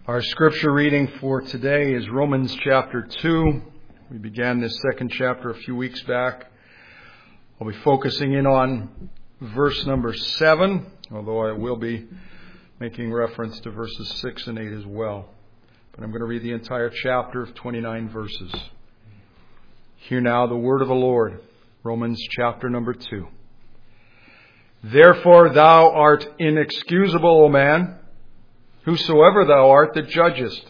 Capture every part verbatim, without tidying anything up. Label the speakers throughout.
Speaker 1: Our scripture reading for today is Romans chapter two. We began this second chapter a few weeks back. I'll be focusing in on verse number seven, although I will be making reference to verses six and eight as well. But I'm going to read the entire chapter of twenty-nine verses. Hear now the word of the Lord. Romans chapter number two. Therefore thou art inexcusable, O man, whosoever thou art that judgest.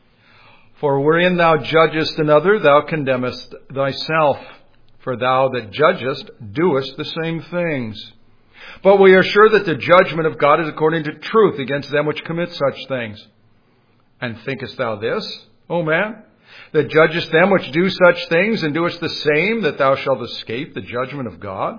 Speaker 1: For wherein thou judgest another, thou condemnest thyself. For thou that judgest doest the same things. But we are sure that the judgment of God is according to truth against them which commit such things. And thinkest thou this, O man, that judgest them which do such things, and doest the same, that thou shalt escape the judgment of God?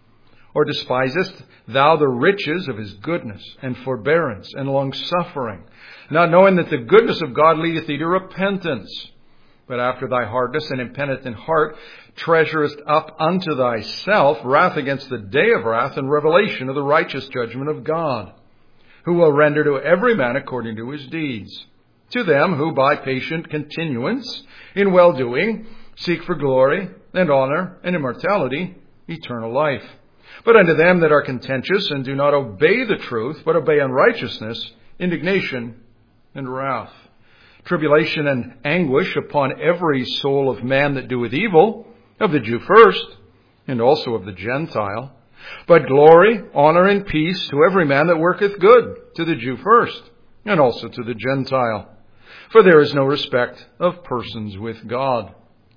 Speaker 1: Or despisest thou the riches of his goodness, and forbearance, and long-suffering, not knowing that the goodness of God leadeth thee to repentance? But after thy hardness and impenitent heart treasurest up unto thyself wrath against the day of wrath and revelation of the righteous judgment of God, who will render to every man according to his deeds. To them who by patient continuance in well-doing seek for glory and honor and immortality, eternal life. But unto them that are contentious and do not obey the truth, but obey unrighteousness, indignation and wrath, tribulation and anguish upon every soul of man that doeth evil, of the Jew first, and also of the Gentile. But glory, honor, and peace to every man that worketh good, to the Jew first, and also to the Gentile. For there is no respect of persons with God.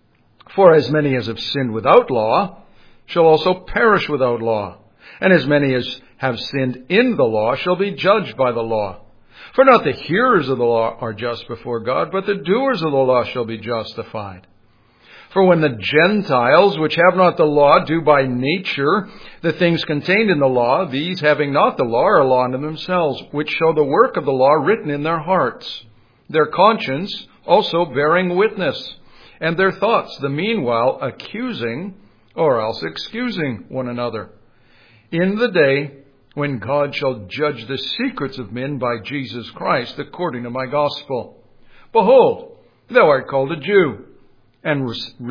Speaker 1: For as many as have sinned without law shall also perish without law. And as many as have sinned in the law shall be judged by the law. For not the hearers of the law are just before God, but the doers of the law shall be justified. For when the Gentiles, which have not the law, do by nature the things contained in the law, these having not the law are a law unto themselves, which show the work of the law written in their hearts, their conscience also bearing witness, and their thoughts the meanwhile accusing or else excusing one another. In the day when God shall judge the secrets of men by Jesus Christ, according to my gospel. Behold, thou art called a Jew, and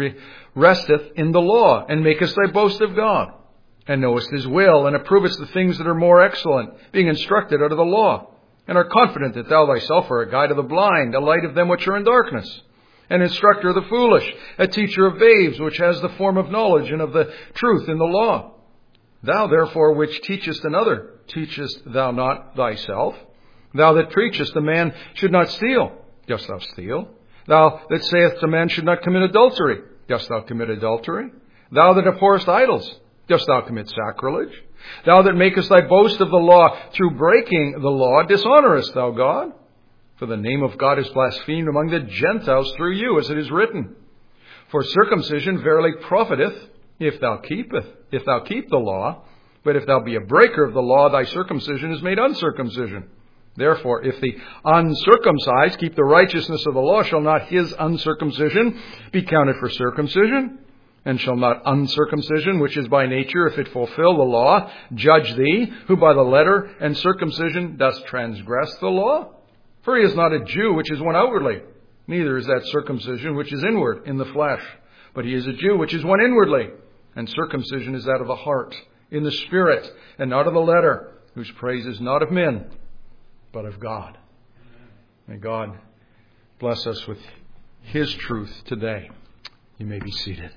Speaker 1: resteth in the law, and makest thy boast of God, and knowest his will, and approvest the things that are more excellent, being instructed out of the law, and are confident that thou thyself art a guide of the blind, a light of them which are in darkness, an instructor of the foolish, a teacher of babes, which has the form of knowledge and of the truth in the law. Thou therefore which teachest another, teachest thou not thyself? Thou that preachest a man should not steal, dost thou steal? Thou that sayest a man should not commit adultery, dost thou commit adultery? Thou that abhorrest idols, dost thou commit sacrilege? Thou that makest thy boast of the law, through breaking the law, dishonourest thou God? For the name of God is blasphemed among the Gentiles through you, as it is written. For circumcision verily profiteth, if thou keepeth, if thou keep the law. But if thou be a breaker of the law, thy circumcision is made uncircumcision. Therefore, if the uncircumcised keep the righteousness of the law, shall not his uncircumcision be counted for circumcision? And shall not uncircumcision, which is by nature, if it fulfill the law, judge thee, who by the letter and circumcision dost transgress the law? For he is not a Jew which is one outwardly, neither is that circumcision which is inward in the flesh. But he is a Jew which is one inwardly, and circumcision is that of the heart, in the spirit, and not of the letter, whose praise is not of men, but of God. May God bless us with his truth today. You may be seated.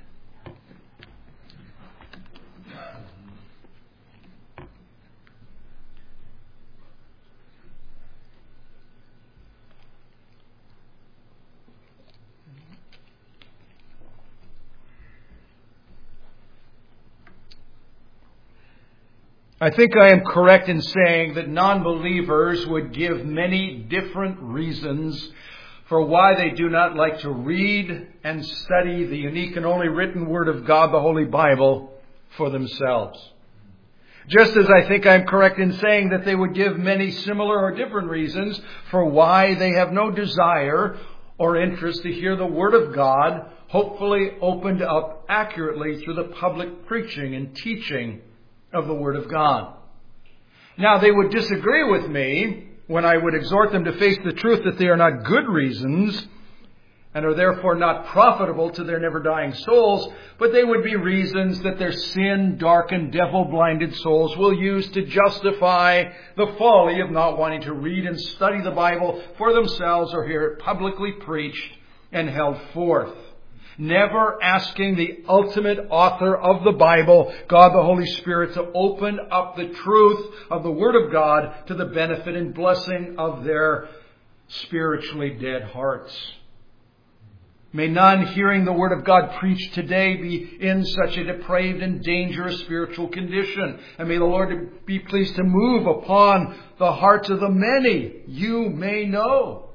Speaker 1: I think I am correct in saying that non-believers would give many different reasons for why they do not like to read and study the unique and only written Word of God, the Holy Bible, for themselves. Just as I think I'm correct in saying that they would give many similar or different reasons for why they have no desire or interest to hear the Word of God hopefully opened up accurately through the public preaching and teaching of the Word of God. Now, they would disagree with me when I would exhort them to face the truth that they are not good reasons and are therefore not profitable to their never-dying souls, but they would be reasons that their sin-darkened, devil-blinded souls will use to justify the folly of not wanting to read and study the Bible for themselves or hear it publicly preached and held forth. Never asking the ultimate author of the Bible, God the Holy Spirit, to open up the truth of the Word of God to the benefit and blessing of their spiritually dead hearts. May none hearing the Word of God preached today be in such a depraved and dangerous spiritual condition. And may the Lord be pleased to move upon the hearts of the many you may know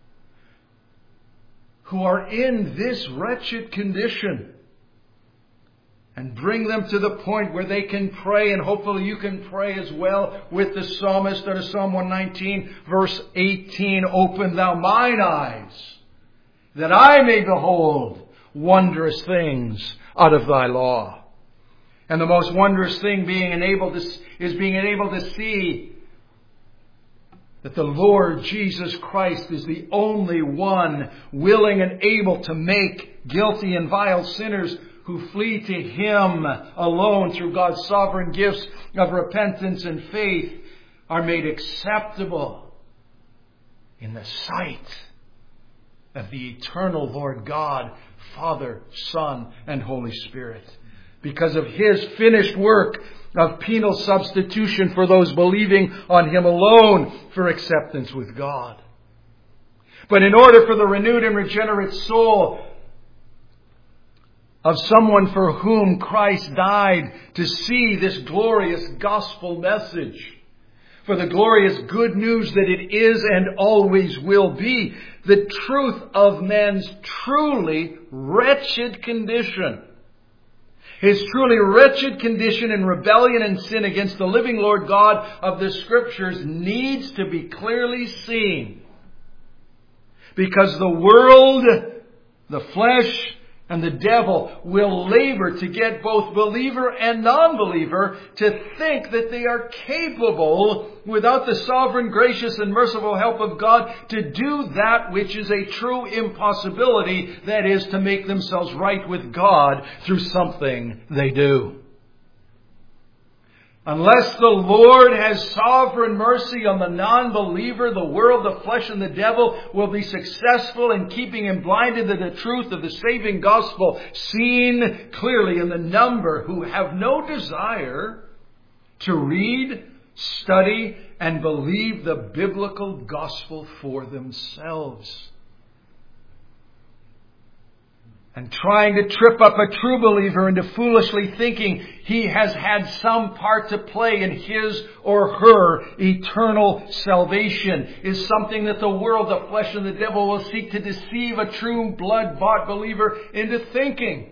Speaker 1: who are in this wretched condition, and bring them to the point where they can pray, and hopefully you can pray as well with the psalmist out of Psalm one nineteen, verse eighteen, "Open thou mine eyes, that I may behold wondrous things out of thy law." And the most wondrous thing being enabled to, is being enabled to see that the Lord Jesus Christ is the only one willing and able to make guilty and vile sinners who flee to Him alone through God's sovereign gifts of repentance and faith are made acceptable in the sight of the eternal Lord God, Father, Son, and Holy Spirit, because of His finished work of penal substitution for those believing on Him alone for acceptance with God. But in order for the renewed and regenerate soul of someone for whom Christ died to see this glorious gospel message, for the glorious good news that it is and always will be, the truth of man's truly wretched condition, his truly wretched condition in rebellion and sin against the living Lord God of the Scriptures, needs to be clearly seen. Because the world, the flesh, and the devil will labor to get both believer and non-believer to think that they are capable, without the sovereign, gracious, and merciful help of God, to do that which is a true impossibility, that is, to make themselves right with God through something they do. Unless the Lord has sovereign mercy on the non-believer, the world, the flesh, and the devil will be successful in keeping him blinded to the truth of the saving gospel, seen clearly in the number who have no desire to read, study, and believe the biblical gospel for themselves. And trying to trip up a true believer into foolishly thinking he has had some part to play in his or her eternal salvation is something that the world, the flesh, and the devil will seek to deceive a true blood-bought believer into thinking,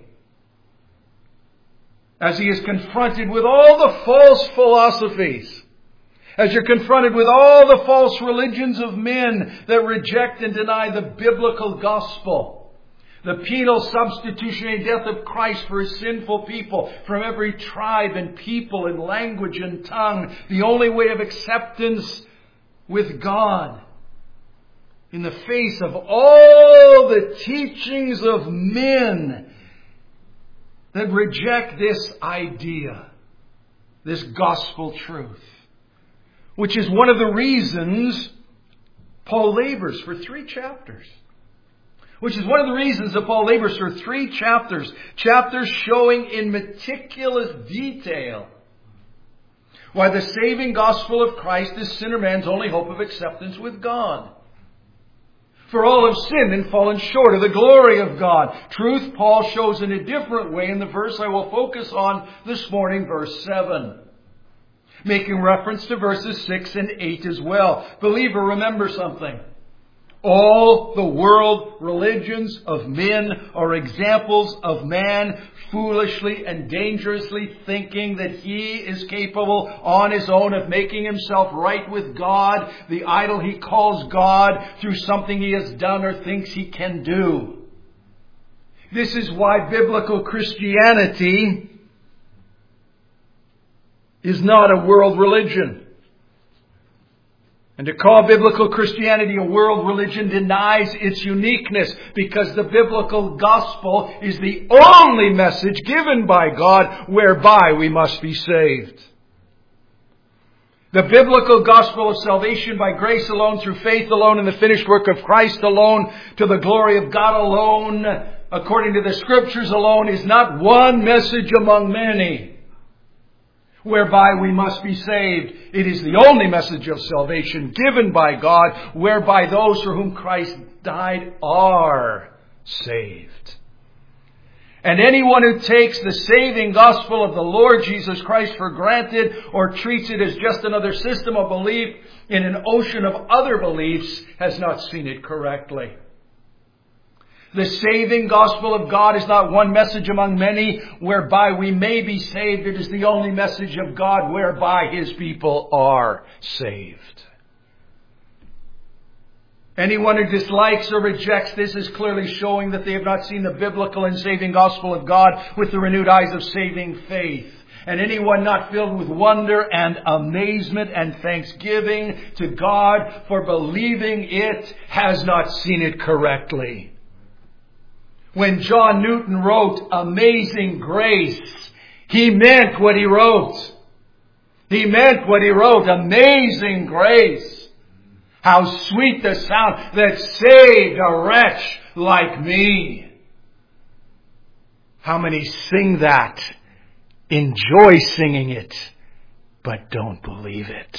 Speaker 1: as he is confronted with all the false philosophies, as you're confronted with all the false religions of men that reject and deny the biblical gospel. The penal substitutionary death of Christ for His sinful people from every tribe and people and language and tongue. The only way of acceptance with God. In the face of all the teachings of men that reject this idea, this gospel truth. Which is one of the reasons Paul labors for three chapters. Which is one of the reasons that Paul labors for three chapters. Chapters showing in meticulous detail why the saving gospel of Christ is sinner man's only hope of acceptance with God. For all have sinned and fallen short of the glory of God. Truth Paul shows in a different way in the verse I will focus on this morning, verse seven. Making reference to verses six and eight as well. Believer, remember something. All the world religions of men are examples of man foolishly and dangerously thinking that he is capable on his own of making himself right with God, the idol he calls God, through something he has done or thinks he can do. This is why biblical Christianity is not a world religion. And to call biblical Christianity a world religion denies its uniqueness, because the biblical gospel is the only message given by God whereby we must be saved. The biblical gospel of salvation by grace alone, through faith alone, in the finished work of Christ alone, to the glory of God alone, according to the Scriptures alone, is not one message among many whereby we must be saved. It is the only message of salvation given by God, whereby those for whom Christ died are saved. And anyone who takes the saving gospel of the Lord Jesus Christ for granted, or treats it as just another system of belief in an ocean of other beliefs, has not seen it correctly. The saving gospel of God is not one message among many whereby we may be saved. It is the only message of God whereby His people are saved. Anyone who dislikes or rejects this is clearly showing that they have not seen the biblical and saving gospel of God with the renewed eyes of saving faith. And anyone not filled with wonder and amazement and thanksgiving to God for believing it has not seen it correctly. When John Newton wrote Amazing Grace, he meant what he wrote. He meant what he wrote. Amazing grace. How sweet the sound that saved a wretch like me. How many sing that, enjoy singing it, but don't believe it?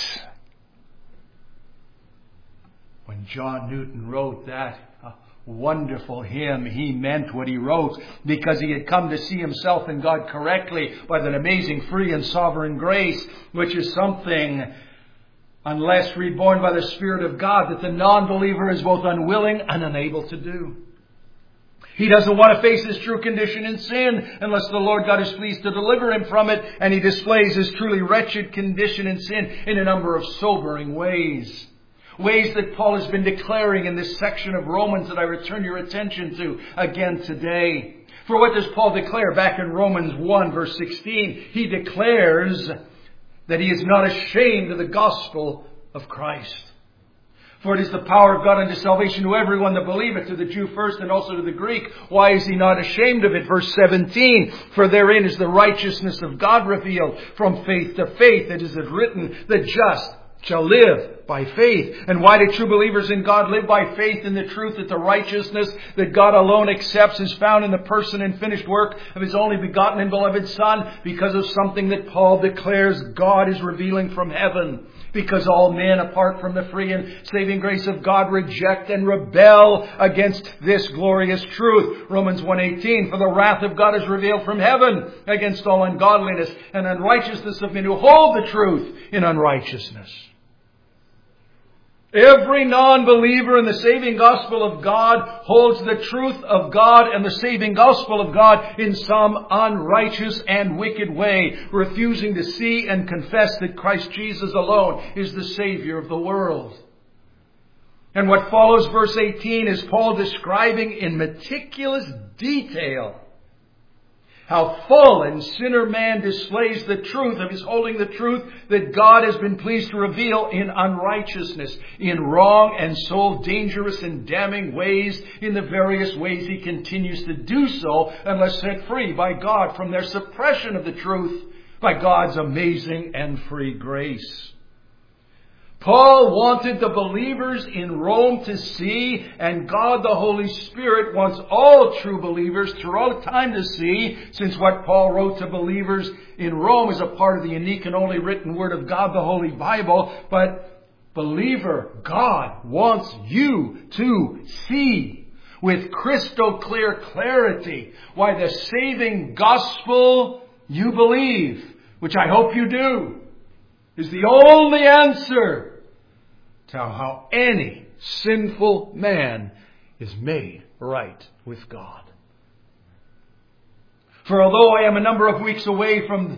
Speaker 1: When John Newton wrote that wonderful hymn, he meant what he wrote, because he had come to see himself in God correctly by that amazing free and sovereign grace, which is something, unless reborn by the Spirit of God, that the non-believer is both unwilling and unable to do. He doesn't want to face his true condition in sin unless the Lord God is pleased to deliver him from it, and he displays his truly wretched condition in sin in a number of sobering ways. Ways that Paul has been declaring in this section of Romans that I return your attention to again today. For what does Paul declare back in Romans one verse sixteen? He declares that he is not ashamed of the gospel of Christ. For it is the power of God unto salvation to everyone that believeth, to the Jew first and also to the Greek. Why is he not ashamed of it? Verse seventeen, for therein is the righteousness of God revealed from faith to faith. It is written, the just shall live by faith. And why do true believers in God live by faith in the truth that the righteousness that God alone accepts is found in the person and finished work of His only begotten and beloved Son? Because of something that Paul declares God is revealing from heaven. Because all men, apart from the free and saving grace of God, reject and rebel against this glorious truth. Romans one eighteen, for the wrath of God is revealed from heaven against all ungodliness and unrighteousness of men who hold the truth in unrighteousness. Every non-believer in the saving gospel of God holds the truth of God and the saving gospel of God in some unrighteous and wicked way, refusing to see and confess that Christ Jesus alone is the Savior of the world. And what follows verse eighteen is Paul describing in meticulous detail how fallen sinner man displays the truth of his holding the truth that God has been pleased to reveal in unrighteousness, in wrong and soul dangerous and damning ways, in the various ways he continues to do so unless set free by God from their suppression of the truth by God's amazing and free grace. Paul wanted the believers in Rome to see, and God the Holy Spirit wants all true believers throughout time to see, since what Paul wrote to believers in Rome is a part of the unique and only written Word of God, the Holy Bible. But believer, God wants you to see with crystal clear clarity why the saving gospel you believe, which I hope you do, is the only answer to how any sinful man is made right with God. For although I am a number of weeks away from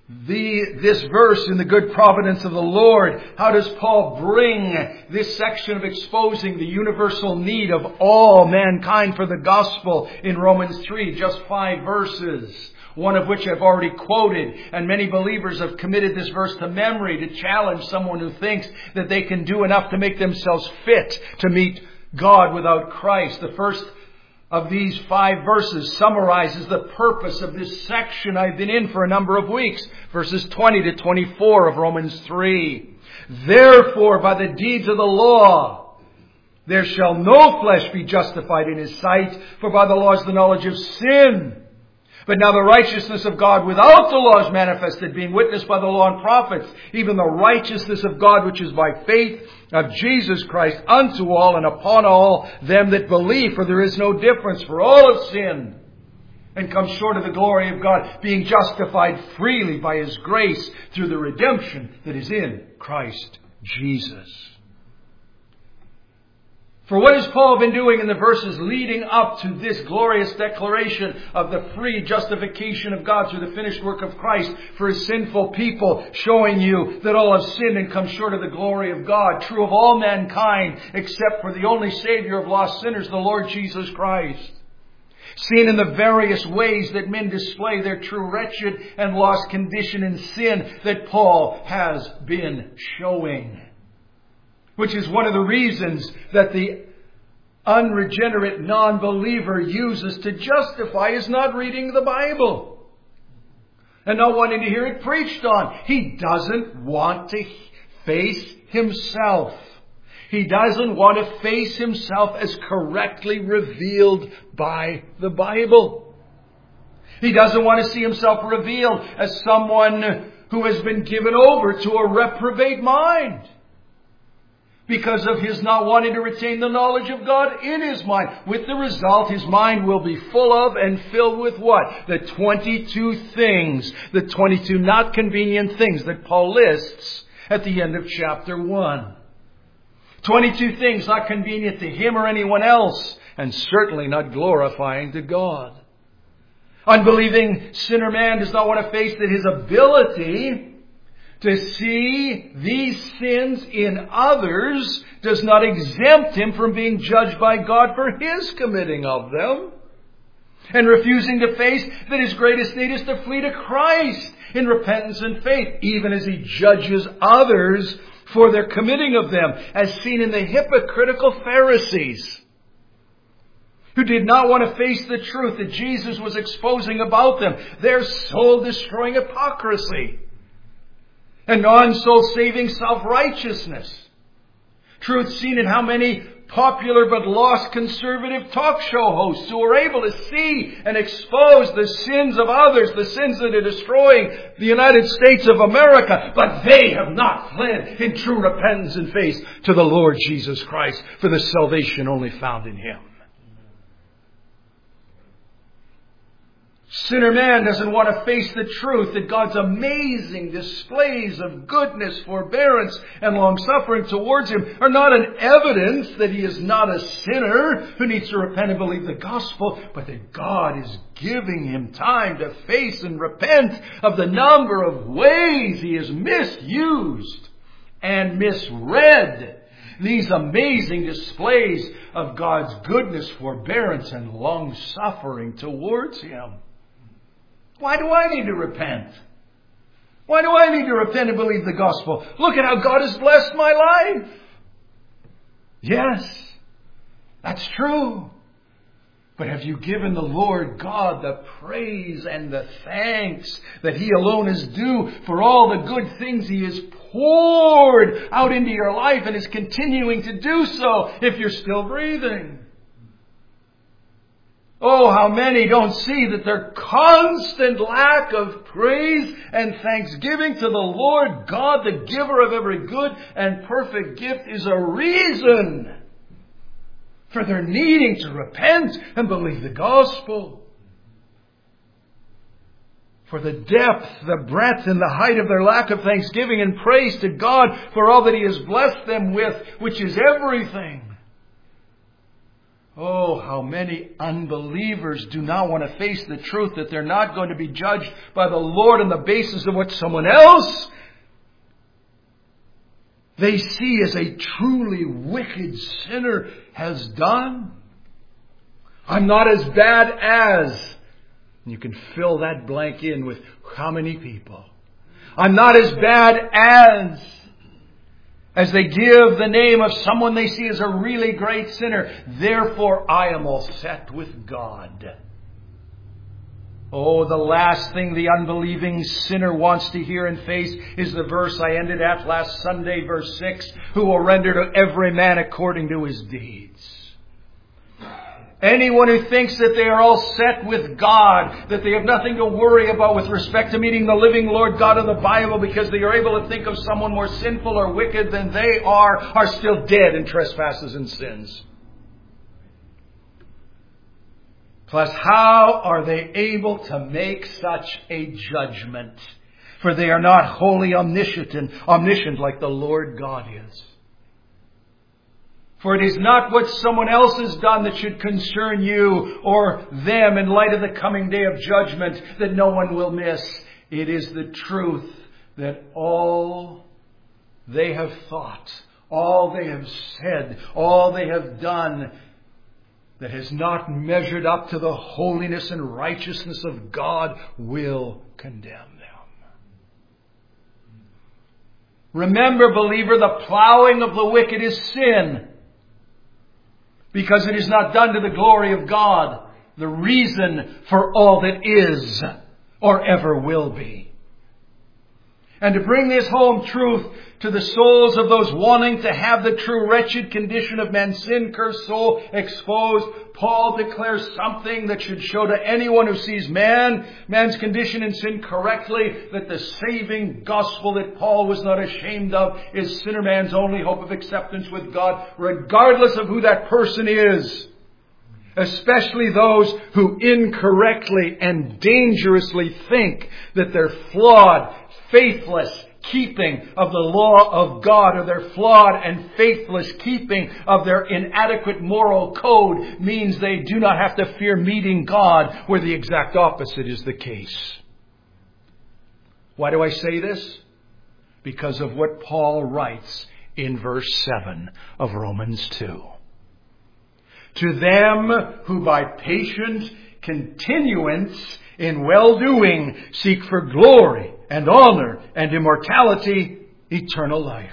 Speaker 1: the, this verse in the good providence of the Lord, how does Paul bring this section of exposing the universal need of all mankind for the gospel in Romans three, just five verses, one of which I've already quoted, and many believers have committed this verse to memory to challenge someone who thinks that they can do enough to make themselves fit to meet God without Christ. The first of these five verses summarizes the purpose of this section I've been in for a number of weeks. Verses twenty to twenty-four of Romans three. Therefore, by the deeds of the law, there shall no flesh be justified in his sight, for by the law is the knowledge of sin. But now the righteousness of God without the law is manifested, being witnessed by the law and prophets, even the righteousness of God which is by faith of Jesus Christ unto all and upon all them that believe. For there is no difference, for all have sinned and come short of the glory of God, being justified freely by His grace through the redemption that is in Christ Jesus. For what has Paul been doing in the verses leading up to this glorious declaration of the free justification of God through the finished work of Christ for His sinful people, showing you that all have sinned and come short of the glory of God, true of all mankind except for the only Savior of lost sinners, the Lord Jesus Christ. Seen in the various ways that men display their true wretched and lost condition in sin that Paul has been showing. Which is one of the reasons that the unregenerate non-believer uses to justify his not reading the Bible and not wanting to hear it preached on. He doesn't want to face himself. He doesn't want to face himself as correctly revealed by the Bible. He doesn't want to see himself revealed as someone who has been given over to a reprobate mind, because of his not wanting to retain the knowledge of God in his mind. With the result, his mind will be full of and filled with what? The twenty-two things, the twenty-two not convenient things that Paul lists at the end of chapter one. twenty-two things not convenient to him or anyone else, and certainly not glorifying to God. Unbelieving sinner man does not want to face that his ability to see these sins in others does not exempt him from being judged by God for his committing of them. And refusing to face that his greatest need is to flee to Christ in repentance and faith, even as he judges others for their committing of them, as seen in the hypocritical Pharisees, who did not want to face the truth that Jesus was exposing about them, their soul-destroying hypocrisy and non-soul-saving self-righteousness. Truth seen in how many popular but lost conservative talk show hosts who are able to see and expose the sins of others, the sins that are destroying the United States of America, but they have not fled in true repentance and faith to the Lord Jesus Christ for the salvation only found in Him. Sinner man doesn't want to face the truth that God's amazing displays of goodness, forbearance, and long-suffering towards him are not an evidence that he is not a sinner who needs to repent and believe the gospel, but that God is giving him time to face and repent of the number of ways he has misused and misread these amazing displays of God's goodness, forbearance, and long-suffering towards him. Why do I need to repent? Why do I need to repent and believe the gospel? Look at how God has blessed my life. Yes, that's true. But have you given the Lord God the praise and the thanks that He alone is due for all the good things He has poured out into your life and is continuing to do so if you're still breathing? Oh, how many don't see that their constant lack of praise and thanksgiving to the Lord God, the giver of every good and perfect gift, is a reason for their needing to repent and believe the gospel. For the depth, the breadth, and the height of their lack of thanksgiving and praise to God for all that He has blessed them with, which is everything. Oh, how many unbelievers do not want to face the truth that they're not going to be judged by the Lord on the basis of what someone else they see as a truly wicked sinner has done. I'm not as bad as. You can fill that blank in with how many people. I'm not as bad as. As they give the name of someone they see as a really great sinner. Therefore I am all set with God. Oh, the last thing the unbelieving sinner wants to hear and face is the verse I ended at last Sunday, verse six. Who will render to every man according to his deeds. Anyone who thinks that they are all set with God, that they have nothing to worry about with respect to meeting the living Lord God of the Bible because they are able to think of someone more sinful or wicked than they are, are still dead in trespasses and sins. Plus, how are they able to make such a judgment? For they are not wholly omniscient, omniscient like the Lord God is. For it is not what someone else has done that should concern you or them in light of the coming day of judgment that no one will miss. It is the truth that all they have thought, all they have said, all they have done that has not measured up to the holiness and righteousness of God will condemn them. Remember, believer, the plowing of the wicked is sin. Because it is not done to the glory of God, the reason for all that is or ever will be. And to bring this home truth to the souls of those wanting to have the true wretched condition of man's sin-cursed soul exposed, Paul declares something that should show to anyone who sees man, man's condition in sin correctly, that the saving gospel that Paul was not ashamed of is sinner man's only hope of acceptance with God, regardless of who that person is. Especially those who incorrectly and dangerously think that their flawed, faithless keeping of the law of God, or their flawed and faithless keeping of their inadequate moral code, means they do not have to fear meeting God, where the exact opposite is the case. Why do I say this? Because of what Paul writes in verse seven of Romans two. To them who by patient continuance in well-doing seek for glory and honor and immortality, eternal life.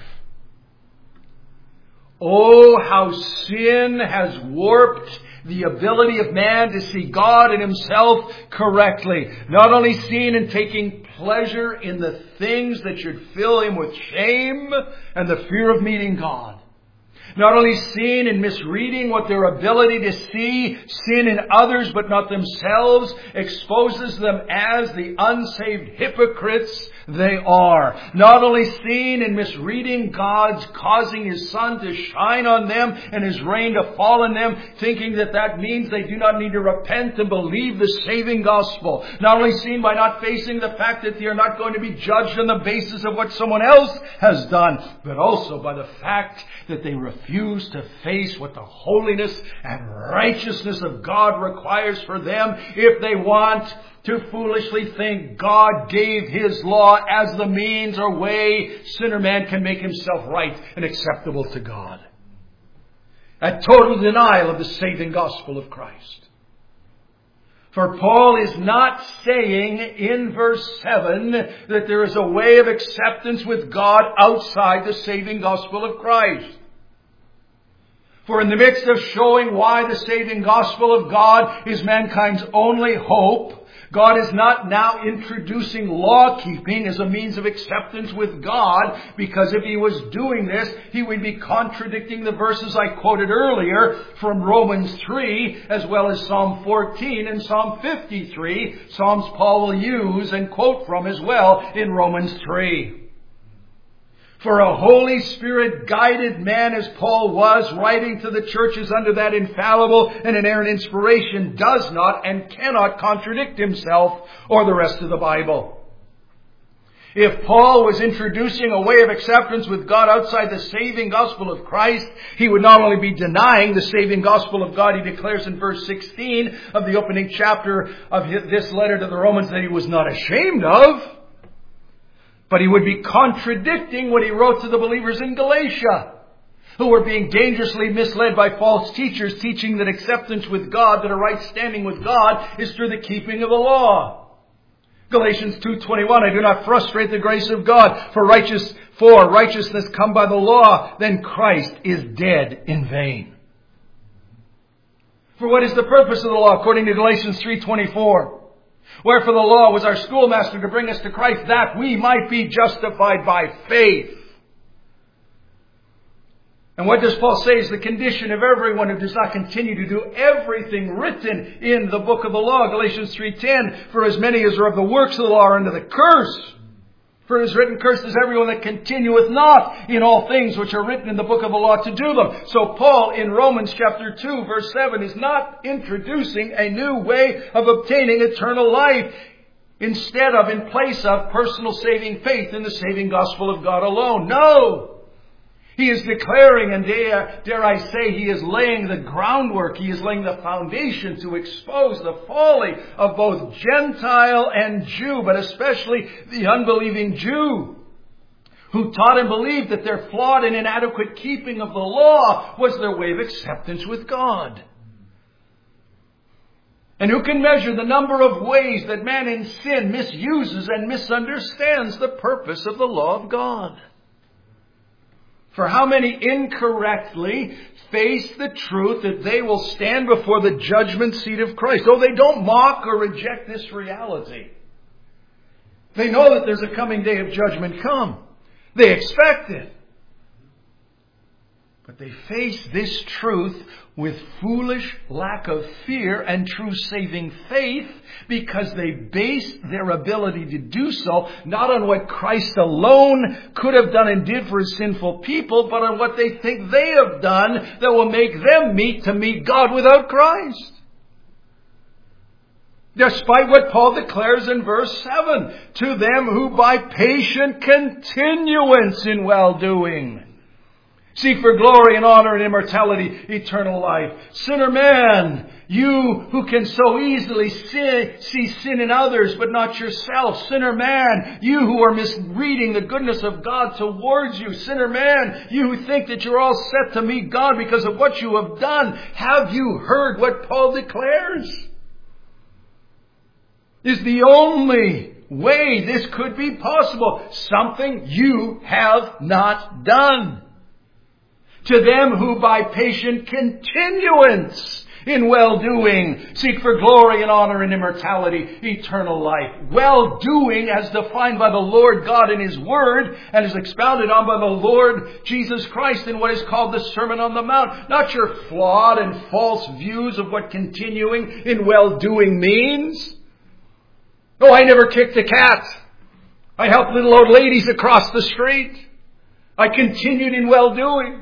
Speaker 1: Oh, how sin has warped the ability of man to see God and himself correctly. Not only seen in taking pleasure in the things that should fill him with shame and the fear of meeting God. Not only seen in misreading what their ability to see sin in others but not themselves exposes them as the unsaved hypocrites they are. Not only seen in misreading God's causing His sun to shine on them and His rain to fall on them, thinking that that means they do not need to repent and believe the saving gospel. Not only seen by not facing the fact that they are not going to be judged on the basis of what someone else has done, but also by the fact that they refuse to face what the holiness and righteousness of God requires for them if they want to foolishly think God gave His law as the means or way sinner man can make himself right and acceptable to God. A total denial of the saving gospel of Christ. For Paul is not saying in verse seven that there is a way of acceptance with God outside the saving gospel of Christ. For in the midst of showing why the saving gospel of God is mankind's only hope, God is not now introducing law-keeping as a means of acceptance with God, because if He was doing this, He would be contradicting the verses I quoted earlier from Romans three, as well as Psalm fourteen and Psalm fifty-three, Psalms Paul will use and quote from as well in Romans three. For a Holy Spirit guided man as Paul was, writing to the churches under that infallible and inerrant inspiration, does not and cannot contradict himself or the rest of the Bible. If Paul was introducing a way of acceptance with God outside the saving gospel of Christ, he would not only be denying the saving gospel of God, he declares in verse sixteen of the opening chapter of this letter to the Romans that he was not ashamed of, but he would be contradicting what he wrote to the believers in Galatia, who were being dangerously misled by false teachers teaching that acceptance with God, that a right standing with God, is through the keeping of the law. Galatians two twenty-one, I do not frustrate the grace of God, for righteous, for righteousness come by the law, then Christ is dead in vain. For what is the purpose of the law, according to Galatians three twenty-four? Wherefore the law was our schoolmaster to bring us to Christ, that we might be justified by faith. And what does Paul say is the condition of everyone who does not continue to do everything written in the book of the law? Galatians three ten, for as many as are of the works of the law are under the curse. For it is written, cursed is everyone that continueth not in all things which are written in the book of the law to do them. So Paul in Romans chapter two verse seven is not introducing a new way of obtaining eternal life, instead of, in place of, personal saving faith in the saving gospel of God alone. No! He is declaring, and dare, dare I say, he is laying the groundwork, he is laying the foundation to expose the folly of both Gentile and Jew, but especially the unbelieving Jew, who taught and believed that their flawed and inadequate keeping of the law was their way of acceptance with God. And who can measure the number of ways that man in sin misuses and misunderstands the purpose of the law of God? For how many incorrectly face the truth that they will stand before the judgment seat of Christ? Oh, they don't mock or reject this reality. They know that there's a coming day of judgment come. They expect it. But they face this truth with foolish lack of fear and true saving faith, because they base their ability to do so not on what Christ alone could have done and did for his sinful people, but on what they think they have done that will make them meet to meet God without Christ. Despite what Paul declares in verse seven, to them who by patient continuance in well-doing seek for glory and honor and immortality, eternal life. Sinner man, you who can so easily sin, see sin in others but not yourself. Sinner man, you who are misreading the goodness of God towards you. Sinner man, you who think that you're all set to meet God because of what you have done. Have you heard what Paul declares? Is the only way this could be possible something you have not done. To them who by patient continuance in well-doing seek for glory and honor and immortality, eternal life. Well-doing as defined by the Lord God in His Word and is expounded on by the Lord Jesus Christ in what is called the Sermon on the Mount. Not your flawed and false views of what continuing in well-doing means. Oh, I never kicked a cat. I helped little old ladies across the street. I continued in well-doing.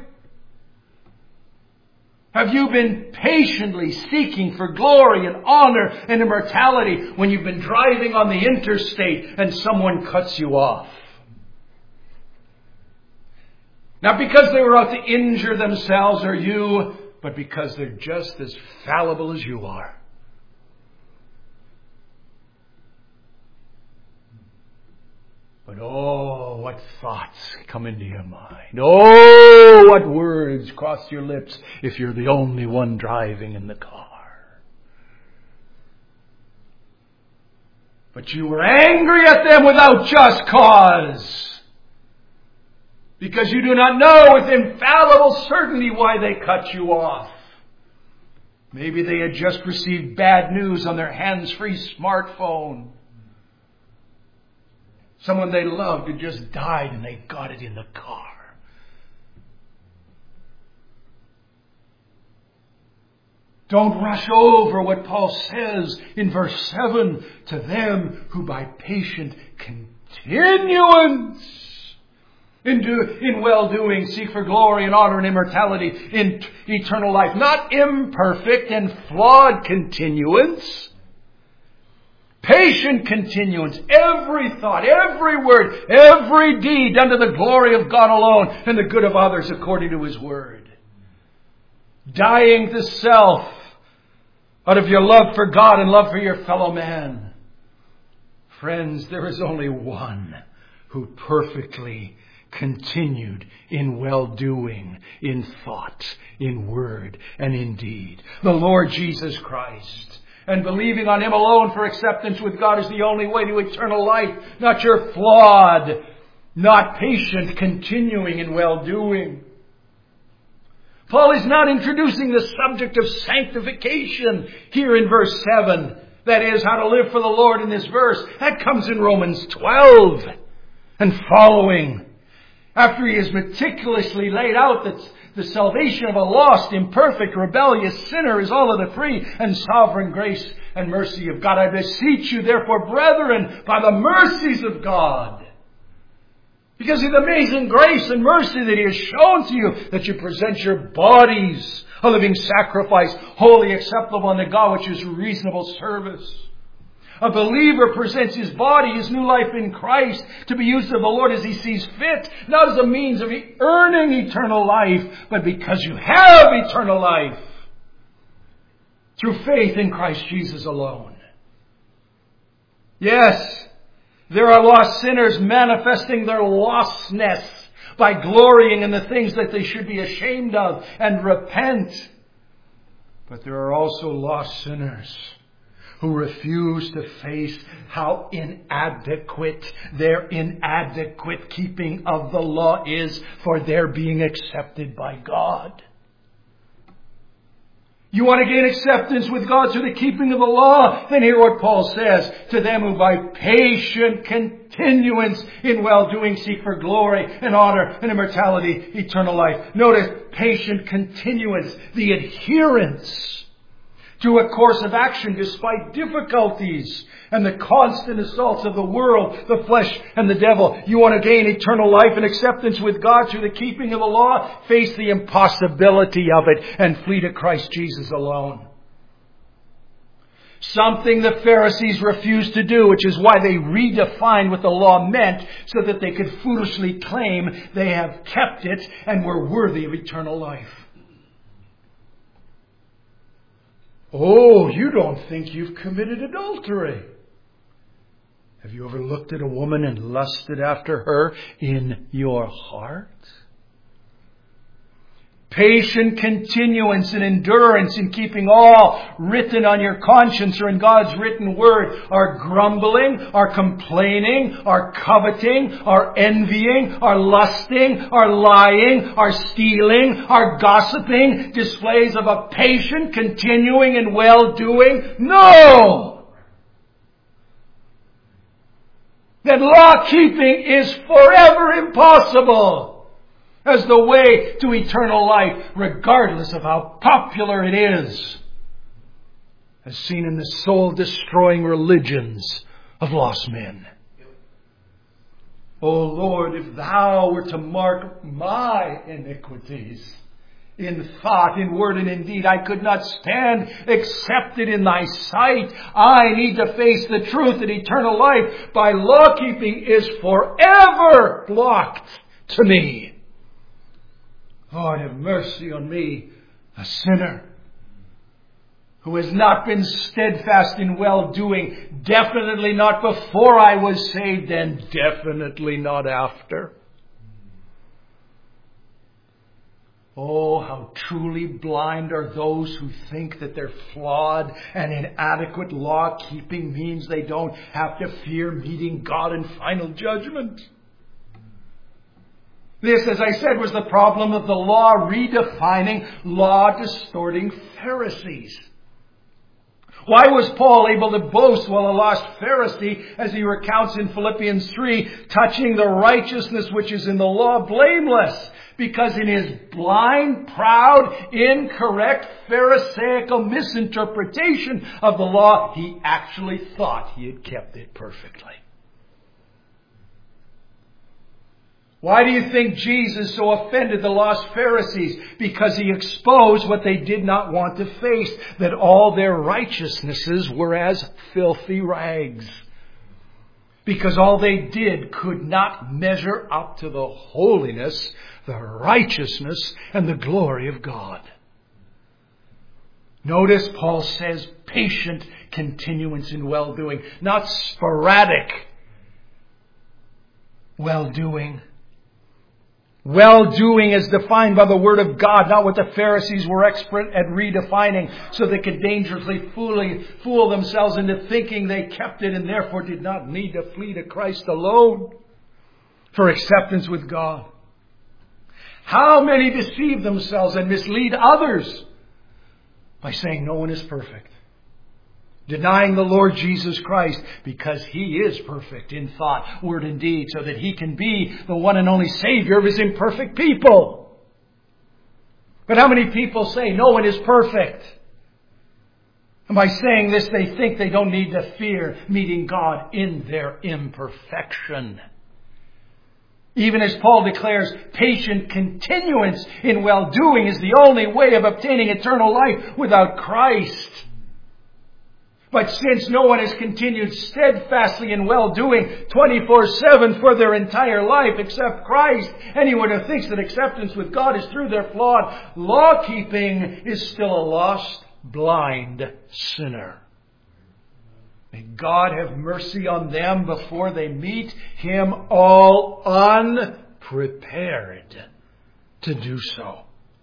Speaker 1: Have you been patiently seeking for glory and honor and immortality when you've been driving on the interstate and someone cuts you off? Not because they were out to injure themselves or you, but because they're just as fallible as you are. But oh, what thoughts come into your mind. Oh, what words cross your lips if you're the only one driving in the car. But you were angry at them without just cause, because you do not know with infallible certainty why they cut you off. Maybe they had just received bad news on their hands-free smartphone. Someone they loved had just died and they got it in the car. Don't rush over what Paul says in verse seven. To them who by patient continuance in, do, in well-doing seek for glory and honor and immortality in eternal life. Not imperfect and flawed continuance. Patient continuance, every thought, every word, every deed unto the glory of God alone and the good of others according to His word. Dying to self out of your love for God and love for your fellow man. Friends, there is only one who perfectly continued in well-doing, in thought, in word, and in deed. The Lord Jesus Christ. And believing on Him alone for acceptance with God is the only way to eternal life. Not your flawed, not patient, continuing in well-doing. Paul is not introducing the subject of sanctification here in verse seven. That is, how to live for the Lord in this verse. That comes in Romans twelve and following. After he has meticulously laid out that the salvation of a lost, imperfect, rebellious sinner is all of the free and sovereign grace and mercy of God. I beseech you, therefore, brethren, by the mercies of God, because of the amazing grace and mercy that He has shown to you, that you present your bodies a living sacrifice, wholly acceptable unto God, which is reasonable service. A believer presents his body, his new life in Christ, to be used of the Lord as he sees fit, not as a means of earning eternal life, but because you have eternal life through faith in Christ Jesus alone. Yes, there are lost sinners manifesting their lostness by glorying in the things that they should be ashamed of and repent. But there are also lost sinners who refuse to face how inadequate their inadequate keeping of the law is for their being accepted by God. You want to gain acceptance with God through the keeping of the law? Then hear what Paul says. To them who by patient continuance in well-doing seek for glory and honor and immortality, eternal life. Notice, patient continuance, the adherence to a course of action despite difficulties and the constant assaults of the world, the flesh, and the devil. You want to gain eternal life and acceptance with God through the keeping of the law? Face the impossibility of it and flee to Christ Jesus alone. Something the Pharisees refused to do, which is why they redefined what the law meant so that they could foolishly claim they have kept it and were worthy of eternal life. Oh, you don't think you've committed adultery. Have you ever looked at a woman and lusted after her in your heart? Patient continuance and endurance in keeping all written on your conscience or in God's written word. Our grumbling, our complaining, our coveting, our envying, our lusting, our lying, our stealing, our gossiping, displays of a patient, continuing and well-doing? No! That law-keeping is forever impossible as the way to eternal life, regardless of how popular it is, as seen in the soul-destroying religions of lost men. O Lord, if Thou were to mark my iniquities in thought, in word, and in deed, I could not stand accepted in Thy sight. I need to face the truth that eternal life by law-keeping is forever blocked to me. Lord, have mercy on me, a sinner who has not been steadfast in well-doing, definitely not before I was saved, and definitely not after. Oh, how truly blind are those who think that their flawed and inadequate law-keeping means they don't have to fear meeting God in final judgment. This, as I said, was the problem of the law redefining, law-distorting Pharisees. Why was Paul able to boast while a lost Pharisee, as he recounts in Philippians three, touching the righteousness which is in the law, blameless? Because in his blind, proud, incorrect, Pharisaical misinterpretation of the law, he actually thought he had kept it perfectly. Why do you think Jesus so offended the lost Pharisees? Because he exposed what they did not want to face, that all their righteousnesses were as filthy rags. Because all they did could not measure up to the holiness, the righteousness, and the glory of God. Notice Paul says patient continuance in well-doing, not sporadic well-doing. Well-doing is defined by the Word of God, not what the Pharisees were expert at redefining, so they could dangerously fool, fool themselves into thinking they kept it and therefore did not need to flee to Christ alone for acceptance with God. How many deceive themselves and mislead others by saying no one is perfect, denying the Lord Jesus Christ because He is perfect in thought, word, and deed, so that He can be the one and only Savior of His imperfect people. But how many people say no one is perfect? And by saying this, they think they don't need to fear meeting God in their imperfection. Even as Paul declares, patient continuance in well-doing is the only way of obtaining eternal life without Christ. But since no one has continued steadfastly in well-doing twenty-four seven for their entire life except Christ, anyone who thinks that acceptance with God is through their flawed law-keeping is still a lost, blind sinner. May God have mercy on them before they meet Him all unprepared to do so.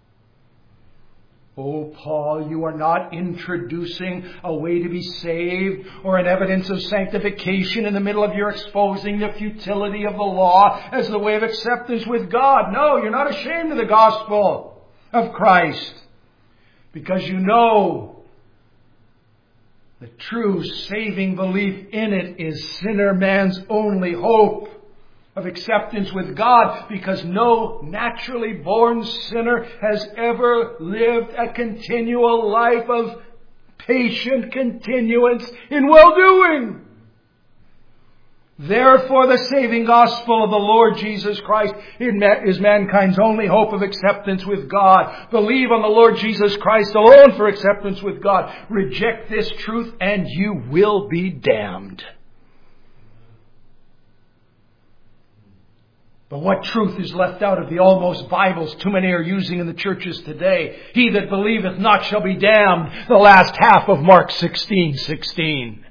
Speaker 1: Oh, Paul, you are not introducing a way to be saved or an evidence of sanctification in the middle of your exposing the futility of the law as the way of acceptance with God. No, you're not ashamed of the gospel of Christ, because you know the true saving belief in it is sinner man's only hope of acceptance with God, because no naturally born sinner has ever lived a continual life of patient continuance in well-doing. Therefore, the saving gospel of the Lord Jesus Christ is mankind's only hope of acceptance with God. Believe on the Lord Jesus Christ alone for acceptance with God. Reject this truth and you will be damned. But what truth is left out of the almost Bibles too many are using in the churches today? He that believeth not shall be damned. The last half of Mark sixteen sixteen.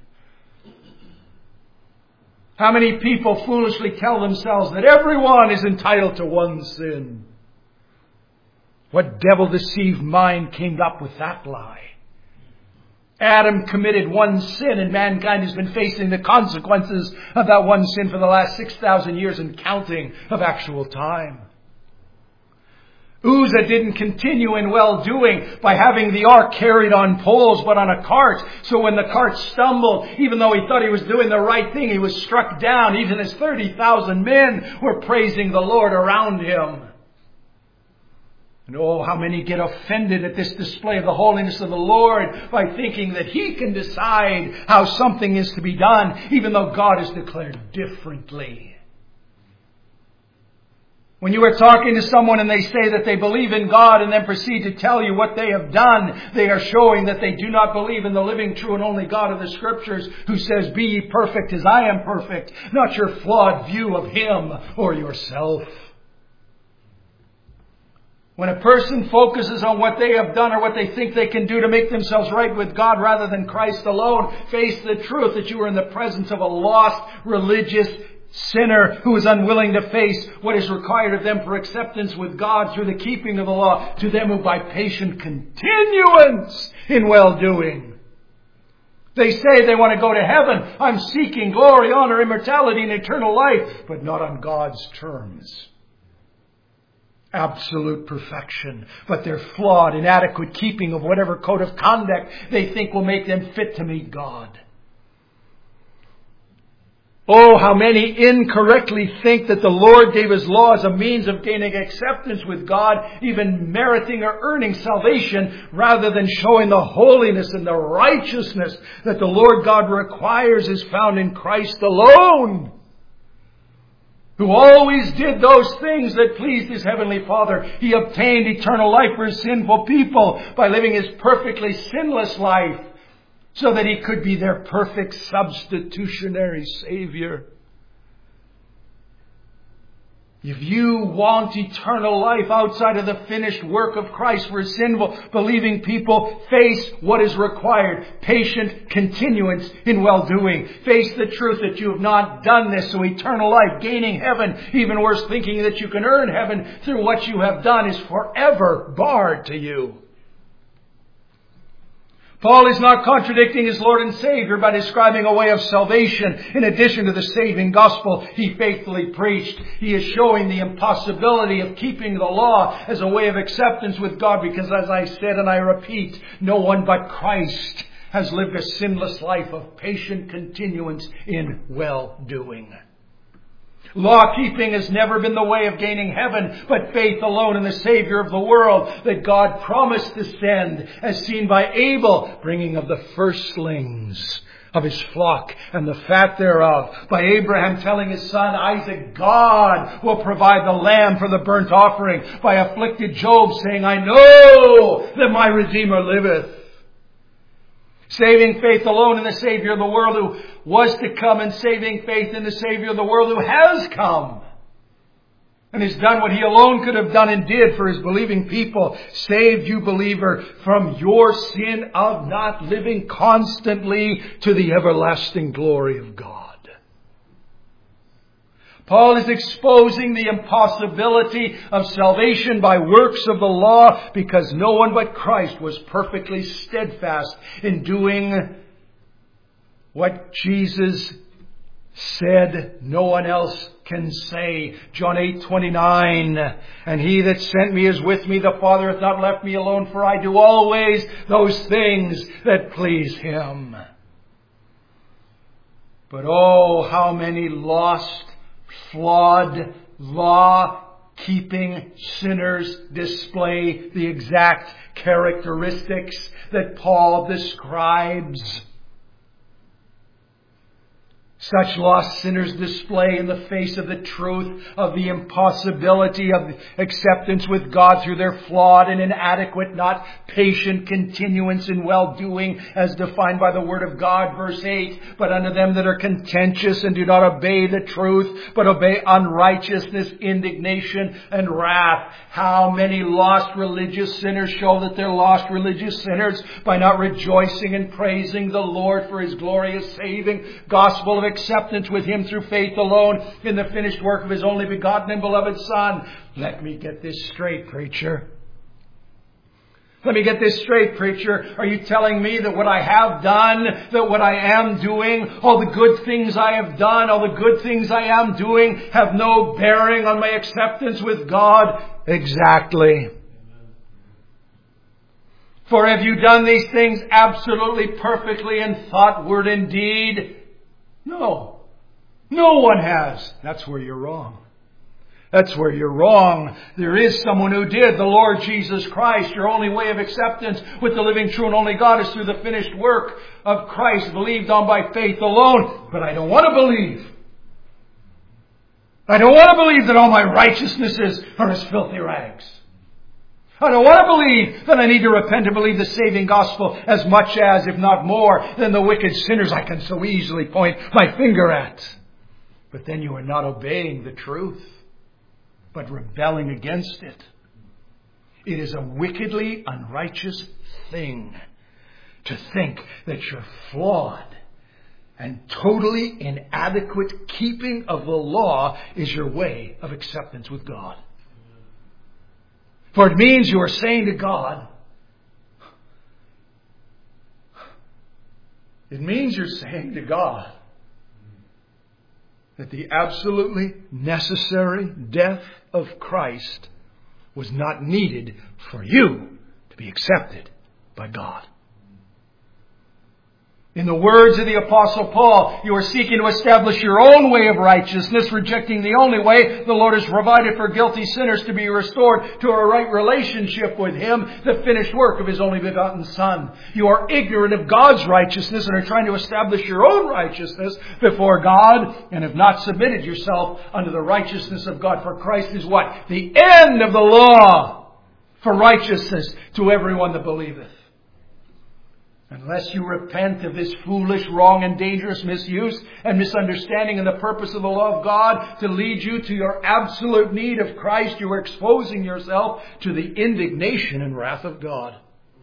Speaker 1: How many people foolishly tell themselves that everyone is entitled to one sin? What devil-deceived mind came up with that lie? Adam committed one sin and mankind has been facing the consequences of that one sin for the last six thousand years and counting of actual time. Uzzah didn't continue in well-doing by having the ark carried on poles but on a cart. So when the cart stumbled, even though he thought he was doing the right thing, he was struck down, even as thirty thousand men were praising the Lord around him. And oh, how many get offended at this display of the holiness of the Lord by thinking that He can decide how something is to be done, even though God has declared differently. When you are talking to someone and they say that they believe in God and then proceed to tell you what they have done, they are showing that they do not believe in the living, true, and only God of the Scriptures, who says, "Be ye perfect as I am perfect," not your flawed view of Him or yourself. When a person focuses on what they have done or what they think they can do to make themselves right with God rather than Christ alone, face the truth that you are in the presence of a lost religious sinner who is unwilling to face what is required of them for acceptance with God through the keeping of the law, to them who by patient continuance in well-doing. They say they want to go to heaven. I'm seeking glory, honor, immortality, and eternal life, but not on God's terms. Absolute perfection, but their flawed, inadequate keeping of whatever code of conduct they think will make them fit to meet God. Oh, how many incorrectly think that the Lord gave His law as a means of gaining acceptance with God, even meriting or earning salvation, rather than showing the holiness and the righteousness that the Lord God requires is found in Christ alone.
Speaker 2: who always did those things that pleased His Heavenly Father. He obtained eternal life for His sinful people by living His perfectly sinless life so that He could be their perfect substitutionary Savior. If you want eternal life outside of the finished work of Christ for sinful, believing people, face what is required. Patient continuance in well-doing. Face the truth that you have not done this, so eternal life, gaining heaven, even worse, thinking that you can earn heaven through what you have done, is forever barred to you. Paul is not contradicting his Lord and Savior by describing a way of salvation in addition to the saving gospel he faithfully preached. He is showing the impossibility of keeping the law as a way of acceptance with God, because, as I said and I repeat, no one but Christ has lived a sinless life of patient continuance in well-doing. Law-keeping has never been the way of gaining heaven, but faith alone in the Savior of the world that God promised to send, as seen by Abel, bringing of the firstlings of his flock and the fat thereof. By Abraham telling his son Isaac, God will provide the lamb for the burnt offering. By afflicted Job saying, I know that my Redeemer liveth. Saving faith alone in the Savior of the world who was to come, and saving faith in the Savior of the world who has come and has done what He alone could have done and did for His believing people. Saved you, believer, from your sin of not living constantly to the everlasting glory of God. Paul is exposing the impossibility of salvation by works of the law, because no one but Christ was perfectly steadfast in doing what Jesus said no one else can say. John eight twenty-nine, and He that sent me is with me. The Father hath not left me alone, for I do always those things that please Him. But oh, how many lost, flawed, law-keeping sinners display the exact characteristics that Paul describes. Such lost sinners display in the face of the truth of the impossibility of acceptance with God through their flawed and inadequate, not patient continuance in well-doing as defined by the Word of God. Verse eight, but unto them that are contentious and do not obey the truth, but obey unrighteousness, indignation, and wrath. How many lost religious sinners show that they're lost religious sinners by not rejoicing and praising the Lord for His glorious saving gospel of acceptance with Him through faith alone in the finished work of His only begotten and beloved Son. Let me get this straight, preacher. Let me get this straight, preacher. Are you telling me that what I have done, that what I am doing, all the good things I have done, all the good things I am doing have no bearing on my acceptance with God? Exactly. For have you done these things absolutely perfectly in thought, word, and deed? No. No one has. That's where you're wrong. That's where you're wrong. There is someone who did, the Lord Jesus Christ. Your only way of acceptance with the living, true, and only God is through the finished work of Christ, believed on by faith alone. But I don't want to believe. I don't want to believe that all my righteousnesses are as filthy rags. I don't want to believe that I need to repent and believe the saving gospel as much as, if not more, than the wicked sinners I can so easily point my finger at. But then you are not obeying the truth, but rebelling against it. It is a wickedly unrighteous thing to think that your flawed and totally inadequate keeping of the law is your way of acceptance with God. For it means you are saying to God, it means you're saying to God that the absolutely necessary death of Christ was not needed for you to be accepted by God. In the words of the Apostle Paul, you are seeking to establish your own way of righteousness, rejecting the only way the Lord has provided for guilty sinners to be restored to a right relationship with Him, the finished work of His only begotten Son. You are ignorant of God's righteousness and are trying to establish your own righteousness before God, and have not submitted yourself unto the righteousness of God. For Christ is what? The end of the law for righteousness to everyone that believeth. Unless you repent of this foolish, wrong, and dangerous misuse and misunderstanding of the purpose of the law of God to lead you to your absolute need of Christ, you are exposing yourself to the indignation and wrath of God.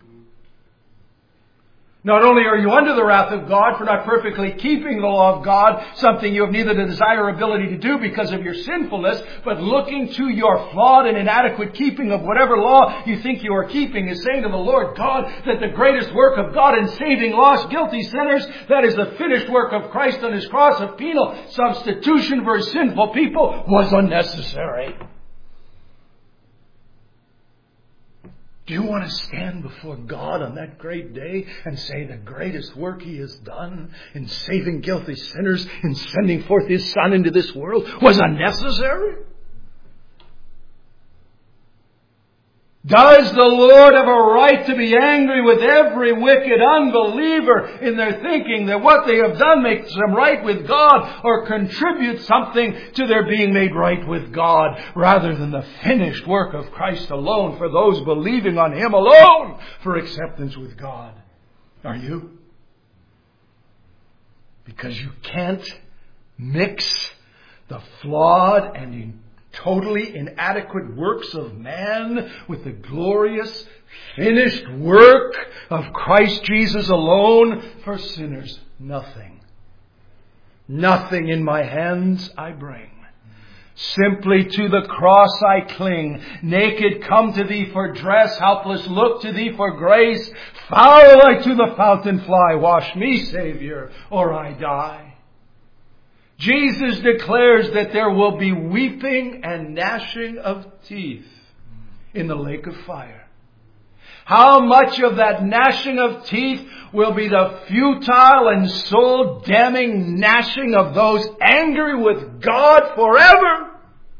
Speaker 2: Not only are you under the wrath of God for not perfectly keeping the law of God, something you have neither the desire or ability to do because of your sinfulness, but looking to your flawed and inadequate keeping of whatever law you think you are keeping is saying to the Lord God that the greatest work of God in saving lost, guilty sinners, that is the finished work of Christ on His cross of penal substitution for sinful people, was unnecessary. Do you want to stand before God on that great day and say the greatest work He has done in saving guilty sinners, in sending forth His Son into this world, was unnecessary? Does the Lord have a right to be angry with every wicked unbeliever in their thinking that what they have done makes them right with God or contributes something to their being made right with God, rather than the finished work of Christ alone for those believing on Him alone for acceptance with God? Are you? Because you can't mix the flawed and in totally inadequate works of man with the glorious finished work of Christ Jesus alone for sinners. Nothing. Nothing in my hands I bring. Simply to the cross I cling. Naked come to Thee for dress. Helpless look to Thee for grace. Foul I to the fountain fly. Wash me, Savior, or I die. Jesus declares that there will be weeping and gnashing of teeth in the lake of fire. How much of that gnashing of teeth will be the futile and soul-damning gnashing of those angry with God forever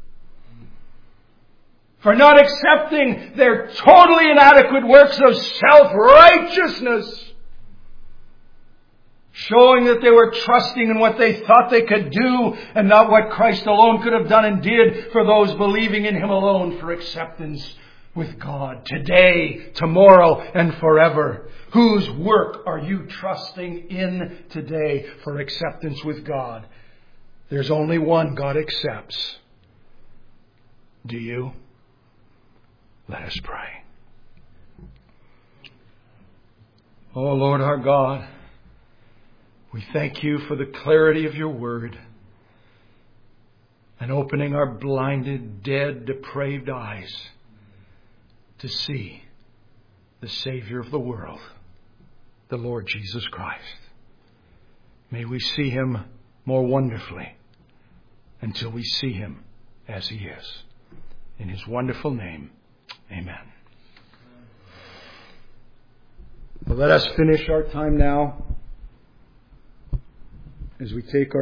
Speaker 2: for not accepting their totally inadequate works of self-righteousness, showing that they were trusting in what they thought they could do and not what Christ alone could have done and did for those believing in Him alone for acceptance with God today, tomorrow, and forever. Whose work are you trusting in today for acceptance with God? There's only one God accepts. Do you? Let us pray. Oh Lord our God, we thank You for the clarity of Your word and opening our blinded, dead, depraved eyes to see the Savior of the world, the Lord Jesus Christ. May we see Him more wonderfully until we see Him as He is. In His wonderful name, amen. Well, let us finish our time now as we take our